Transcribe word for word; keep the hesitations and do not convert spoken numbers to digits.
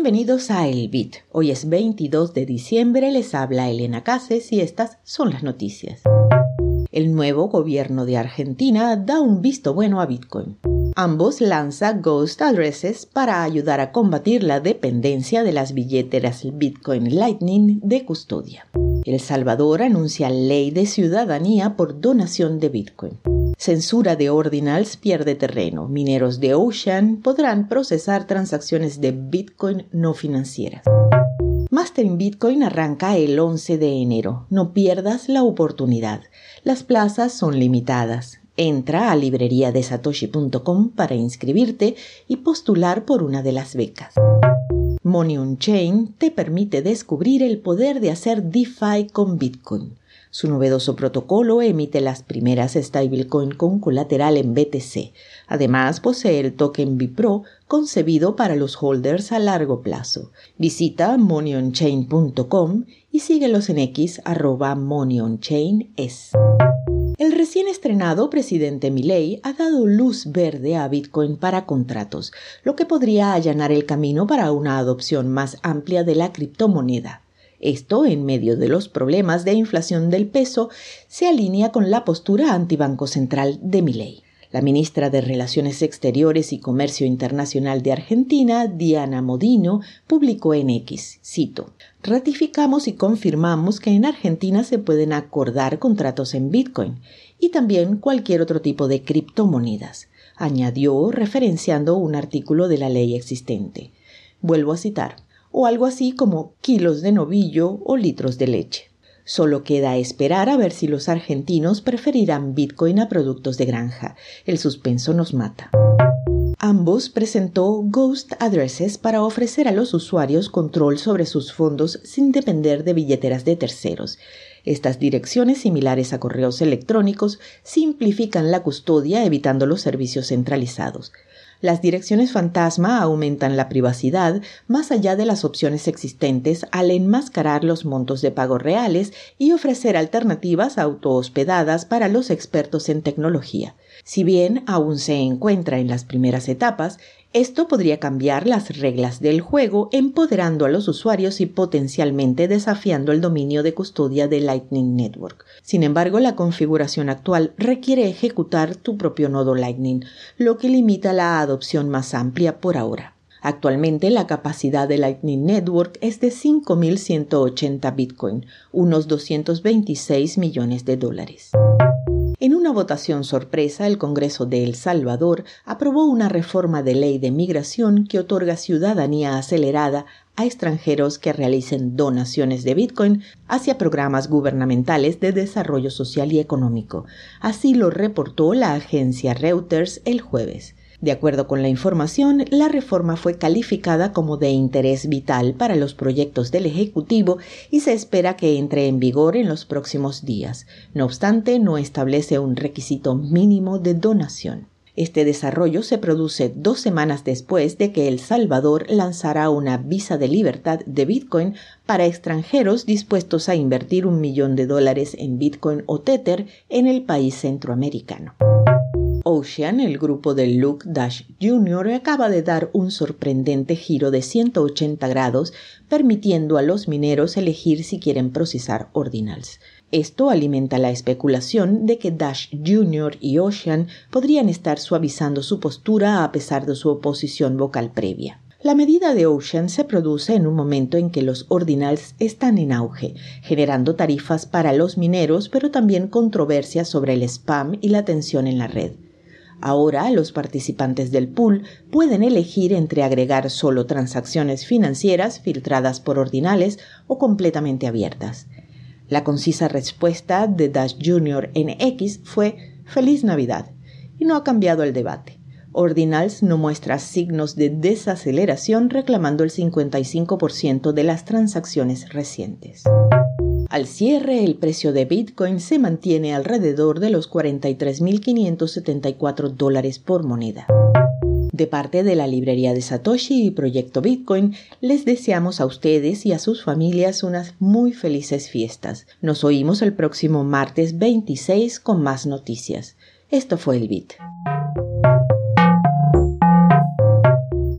Bienvenidos a El Bit. Hoy es veintidós de diciembre, les habla Elena Cases y estas son las noticias. El nuevo gobierno de Argentina da un visto bueno a Bitcoin. Ambos lanza Ghost Addresses para ayudar a combatir la dependencia de las billeteras Bitcoin Lightning de custodia. El Salvador anuncia ley de ciudadanía por donación de Bitcoin. Censura de Ordinals pierde terreno. Mineros de Ocean podrán procesar transacciones de Bitcoin no financieras. Mastering Bitcoin arranca el once de enero. No pierdas la oportunidad. Las plazas son limitadas. Entra a librería de satoshi punto com para inscribirte y postular por una de las becas. Money on Chain te permite descubrir el poder de hacer DeFi con Bitcoin. Su novedoso protocolo emite las primeras stablecoin con colateral en B T C. Además, posee el token Bipro concebido para los holders a largo plazo. Visita money on chain punto com y síguelos en X arroba moneyonchaines. El recién estrenado presidente Milei ha dado luz verde a Bitcoin para contratos, lo que podría allanar el camino para una adopción más amplia de la criptomoneda. Esto, en medio de los problemas de inflación del peso, se alinea con la postura antibanco central de Milei. La ministra de Relaciones Exteriores y Comercio Internacional de Argentina, Diana Modino, publicó en X, cito, «Ratificamos y confirmamos que en Argentina se pueden acordar contratos en Bitcoin y también cualquier otro tipo de criptomonedas», añadió referenciando un artículo de la ley existente. Vuelvo a citar. O algo así como kilos de novillo o litros de leche. Solo queda esperar a ver si los argentinos preferirán Bitcoin a productos de granja. El suspenso nos mata. Ambos presentó Ghost Addresses para ofrecer a los usuarios control sobre sus fondos sin depender de billeteras de terceros. Estas direcciones, similares a correos electrónicos, simplifican la custodia evitando los servicios centralizados. Las direcciones fantasma aumentan la privacidad más allá de las opciones existentes al enmascarar los montos de pago reales y ofrecer alternativas autohospedadas para los expertos en tecnología. Si bien aún se encuentra en las primeras etapas, esto podría cambiar las reglas del juego, empoderando a los usuarios y potencialmente desafiando el dominio de custodia de Lightning Network. Sin embargo, la configuración actual requiere ejecutar tu propio nodo Lightning, lo que limita la adopción más amplia por ahora. Actualmente, la capacidad de Lightning Network es de cinco mil ciento ochenta Bitcoin, unos doscientos veintiséis millones de dólares. En una votación sorpresa, el Congreso de El Salvador aprobó una reforma de ley de migración que otorga ciudadanía acelerada a extranjeros que realicen donaciones de Bitcoin hacia programas gubernamentales de desarrollo social y económico. Así lo reportó la agencia Reuters el jueves. De acuerdo con la información, la reforma fue calificada como de interés vital para los proyectos del Ejecutivo y se espera que entre en vigor en los próximos días. No obstante, no establece un requisito mínimo de donación. Este desarrollo se produce dos semanas después de que El Salvador lanzara una visa de libertad de Bitcoin para extranjeros dispuestos a invertir un millón de dólares en Bitcoin o Tether en el país centroamericano. Ocean, el grupo de Luke Dash junior, acaba de dar un sorprendente giro de ciento ochenta grados, permitiendo a los mineros elegir si quieren procesar ordinals. Esto alimenta la especulación de que Dash junior y Ocean podrían estar suavizando su postura a pesar de su oposición vocal previa. La medida de Ocean se produce en un momento en que los ordinals están en auge, generando tarifas para los mineros, pero también controversias sobre el spam y la tensión en la red. Ahora, los participantes del pool pueden elegir entre agregar solo transacciones financieras filtradas por ordinales o completamente abiertas. La concisa respuesta de Dash junior en X fue «Feliz Navidad» y no ha cambiado el debate. Ordinals no muestra signos de desaceleración, reclamando el cincuenta y cinco por ciento de las transacciones recientes. Al cierre, el precio de Bitcoin se mantiene alrededor de los cuarenta y tres mil quinientos setenta y cuatro dólares por moneda. De parte de la librería de Satoshi y Proyecto Bitcoin, les deseamos a ustedes y a sus familias unas muy felices fiestas. Nos oímos el próximo martes veintiséis con más noticias. Esto fue el Bit.